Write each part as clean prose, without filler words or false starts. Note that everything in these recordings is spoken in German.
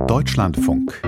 Deutschlandfunk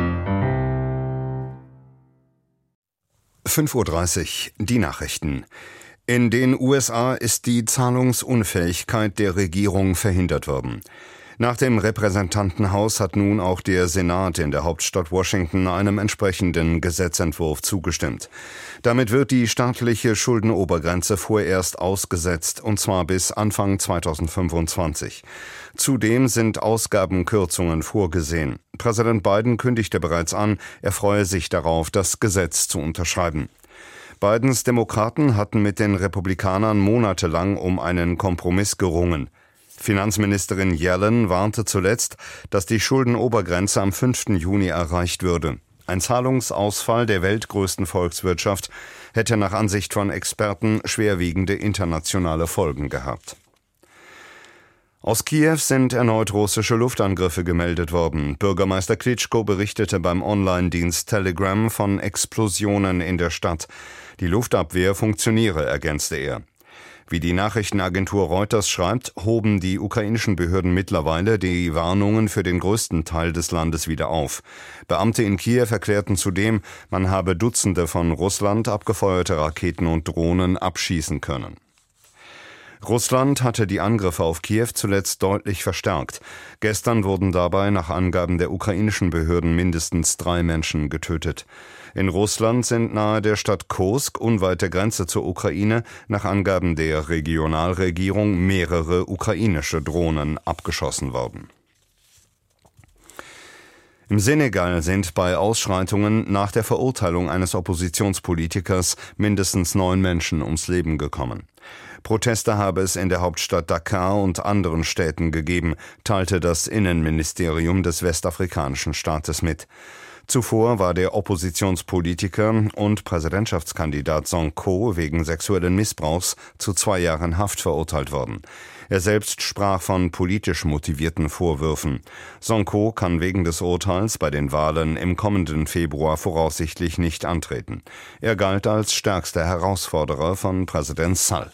5:30 Uhr, die Nachrichten. In den USA ist die Zahlungsunfähigkeit der Regierung verhindert worden. Nach dem Repräsentantenhaus hat nun auch der Senat in der Hauptstadt Washington einem entsprechenden Gesetzentwurf zugestimmt. Damit wird die staatliche Schuldenobergrenze vorerst ausgesetzt, und zwar bis Anfang 2025. Zudem sind Ausgabenkürzungen vorgesehen. Präsident Biden kündigte bereits an, er freue sich darauf, das Gesetz zu unterschreiben. Bidens Demokraten hatten mit den Republikanern monatelang um einen Kompromiss gerungen. Finanzministerin Yellen warnte zuletzt, dass die Schuldenobergrenze am 5. Juni erreicht würde. Ein Zahlungsausfall der weltgrößten Volkswirtschaft hätte nach Ansicht von Experten schwerwiegende internationale Folgen gehabt. Aus Kiew sind erneut russische Luftangriffe gemeldet worden. Bürgermeister Klitschko berichtete beim Online-Dienst Telegram von Explosionen in der Stadt. Die Luftabwehr funktioniere, ergänzte er. Wie die Nachrichtenagentur Reuters schreibt, hoben die ukrainischen Behörden mittlerweile die Warnungen für den größten Teil des Landes wieder auf. Beamte in Kiew erklärten zudem, man habe Dutzende von Russland abgefeuerte Raketen und Drohnen abschießen können. Russland hatte die Angriffe auf Kiew zuletzt deutlich verstärkt. Gestern wurden dabei nach Angaben der ukrainischen Behörden mindestens 3 Menschen getötet. In Russland sind nahe der Stadt Kursk, unweit der Grenze zur Ukraine, nach Angaben der Regionalregierung mehrere ukrainische Drohnen abgeschossen worden. Im Senegal sind bei Ausschreitungen nach der Verurteilung eines Oppositionspolitikers mindestens 9 Menschen ums Leben gekommen. Proteste habe es in der Hauptstadt Dakar und anderen Städten gegeben, teilte das Innenministerium des westafrikanischen Staates mit. Zuvor war der Oppositionspolitiker und Präsidentschaftskandidat Sonko wegen sexuellen Missbrauchs zu 2 Jahren Haft verurteilt worden. Er selbst sprach von politisch motivierten Vorwürfen. Sonko kann wegen des Urteils bei den Wahlen im kommenden Februar voraussichtlich nicht antreten. Er galt als stärkster Herausforderer von Präsident Sall.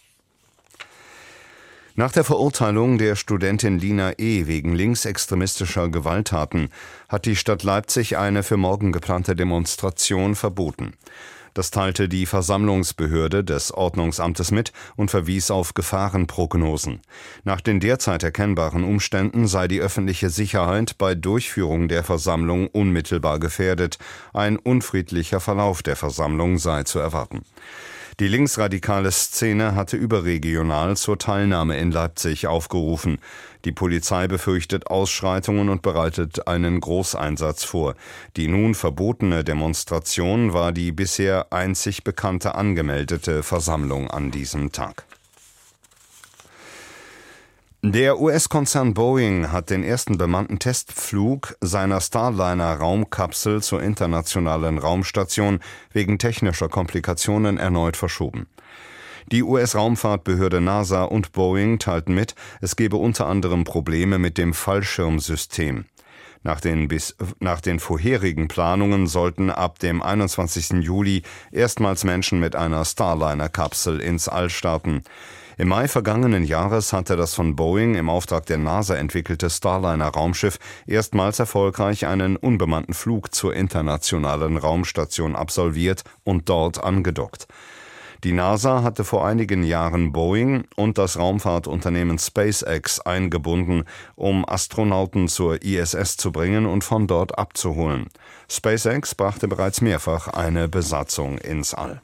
Nach der Verurteilung der Studentin Lina E. wegen linksextremistischer Gewalttaten hat die Stadt Leipzig eine für morgen geplante Demonstration verboten. Das teilte die Versammlungsbehörde des Ordnungsamtes mit und verwies auf Gefahrenprognosen. Nach den derzeit erkennbaren Umständen sei die öffentliche Sicherheit bei Durchführung der Versammlung unmittelbar gefährdet. Ein unfriedlicher Verlauf der Versammlung sei zu erwarten. Die linksradikale Szene hatte überregional zur Teilnahme in Leipzig aufgerufen. Die Polizei befürchtet Ausschreitungen und bereitet einen Großeinsatz vor. Die nun verbotene Demonstration war die bisher einzig bekannte angemeldete Versammlung an diesem Tag. Der US-Konzern Boeing hat den ersten bemannten Testflug seiner Starliner-Raumkapsel zur internationalen Raumstation wegen technischer Komplikationen erneut verschoben. Die US-Raumfahrtbehörde NASA und Boeing teilten mit, es gebe unter anderem Probleme mit dem Fallschirmsystem. Nach den vorherigen Planungen sollten ab dem 21. Juli erstmals Menschen mit einer Starliner-Kapsel ins All starten. Im Mai vergangenen Jahres hatte das von Boeing im Auftrag der NASA entwickelte Starliner-Raumschiff erstmals erfolgreich einen unbemannten Flug zur internationalen Raumstation absolviert und dort angedockt. Die NASA hatte vor einigen Jahren Boeing und das Raumfahrtunternehmen SpaceX eingebunden, um Astronauten zur ISS zu bringen und von dort abzuholen. SpaceX brachte bereits mehrfach eine Besatzung ins All.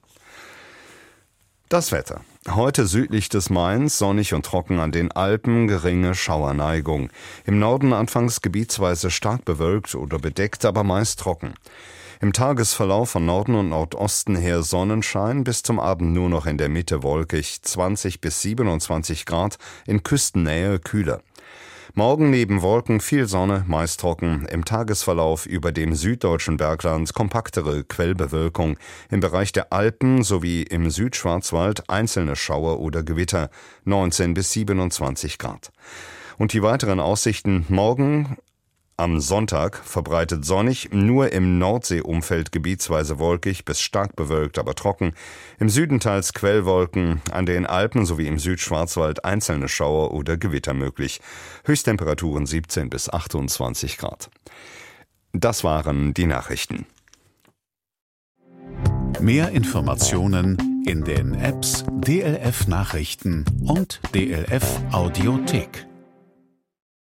Das Wetter. Heute südlich des Mains, sonnig und trocken an den Alpen, geringe Schauerneigung. Im Norden anfangs gebietsweise stark bewölkt oder bedeckt, aber meist trocken. Im Tagesverlauf von Norden und Nordosten her Sonnenschein, bis zum Abend nur noch in der Mitte wolkig, 20 bis 27 Grad, in Küstennähe kühler. Morgen neben Wolken viel Sonne, meist trocken, im Tagesverlauf über dem süddeutschen Bergland kompaktere Quellbewölkung, im Bereich der Alpen sowie im Südschwarzwald einzelne Schauer oder Gewitter, 19 bis 27 Grad. Und die weiteren Aussichten: morgen Am Sonntag verbreitet sonnig, nur im Nordseeumfeld gebietsweise wolkig bis stark bewölkt, aber trocken. Im Süden teils Quellwolken, an den Alpen sowie im Südschwarzwald einzelne Schauer oder Gewitter möglich. Höchsttemperaturen 17 bis 28 Grad. Das waren die Nachrichten. Mehr Informationen in den Apps DLF Nachrichten und DLF Audiothek.